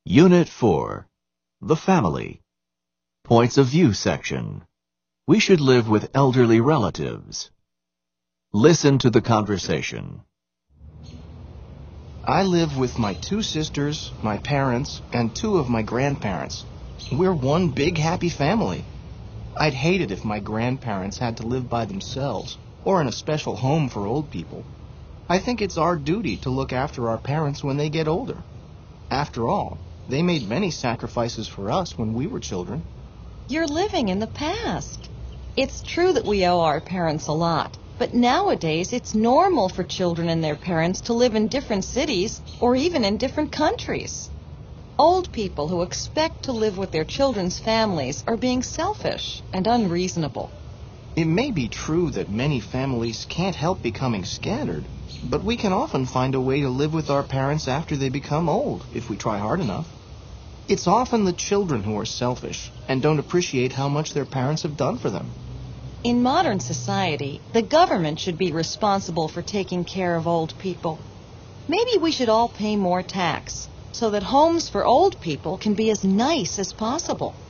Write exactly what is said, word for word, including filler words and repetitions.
Unit four. The Family. Points of View section. We should live with elderly relatives. Listen to the conversation. I live with my two sisters, my parents, and two of my grandparents. We're one big happy family. I'd hate it if my grandparents had to live by themselves or in a special home for old people. I think it's our duty to look after our parents when they get older. After all, they made many sacrifices for us when we were children. You're living in the past. It's true that we owe our parents a lot, but nowadays it's normal for children and their parents to live in different cities or even in different countries. Old people who expect to live with their children's families are being selfish and unreasonable. It may be true that many families can't help becoming scattered, but we can often find a way to live with our parents after they become old, if we try hard enough. It's often the children who are selfish and don't appreciate how much their parents have done for them. In modern society, the government should be responsible for taking care of old people. Maybe we should all pay more tax so that homes for old people can be as nice as possible.